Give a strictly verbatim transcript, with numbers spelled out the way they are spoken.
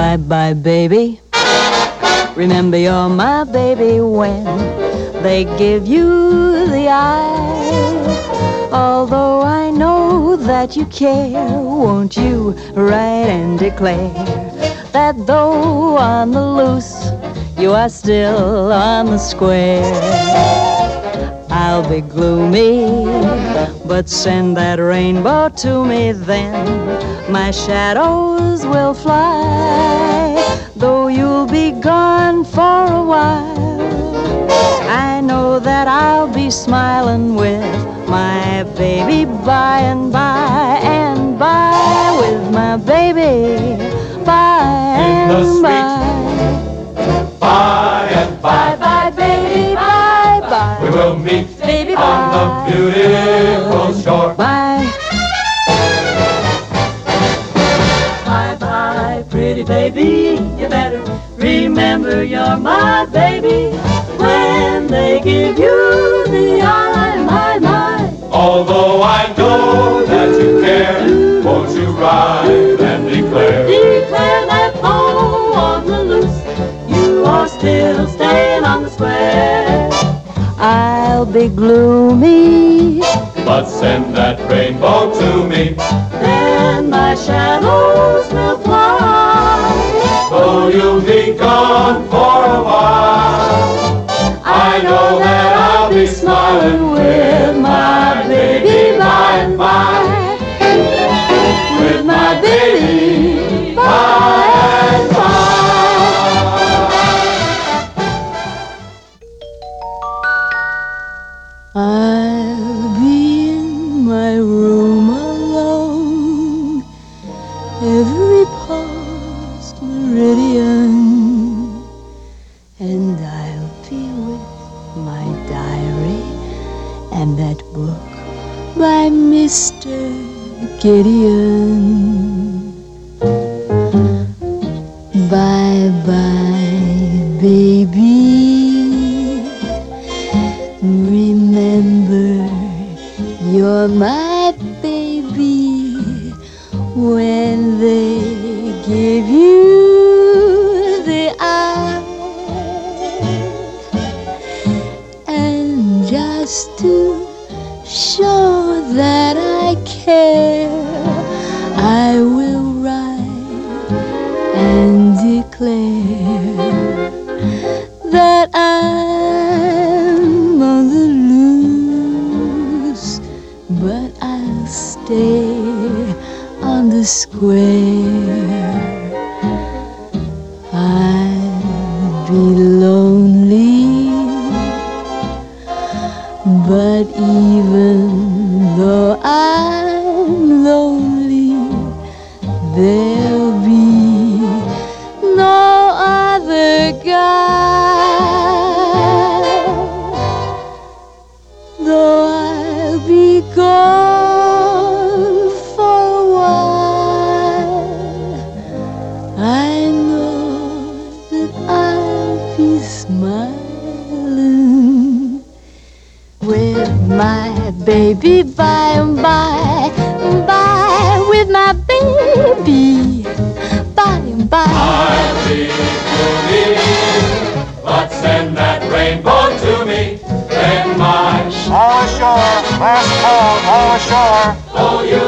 Bye-bye, baby. Remember you're my baby when they give you the eye. Although I know that you care, won't you write and declare that though on the loose, you are still on the square. I'll be gloomy, but send that rainbow to me then. My shadows will fly, though you'll be gone for a while. I know that I'll be smiling with my baby by and by, and by with my baby by and by. By and by, bye, baby, bye, bye. We will meet, baby, on bye. the beautiful shore. Bye. Bye, bye, pretty baby. You better remember you're my baby when they give you the eye, my, my. Although I know that you care, won't you ride and declare? Declare that though on the loose, you are still staying on the square. I'll be gloomy, but send that rainbow to me. then my shadows will fly. Though you'll be gone for a while, I know that I'll be smiling with my baby by and by. With my baby by and by. I'll be in my room alone, every past meridian, and I'll be with my diary and that book by Mister Gideon. Bye-bye, baby. Remember, you're my baby when they give you the eye. And just to show that I care, I will write and declare that I'm on the loose, but I'll stay on the square. I'll be lonely, but even though I'm lonely, there'll be no other guy. Though I'll be gone for a while, I know that I'll be smiling with my baby by and by, by with my baby by and by. I'll be gloomy, but send that rainbow to me. Then my All ashore, last call, all ashore. oh, you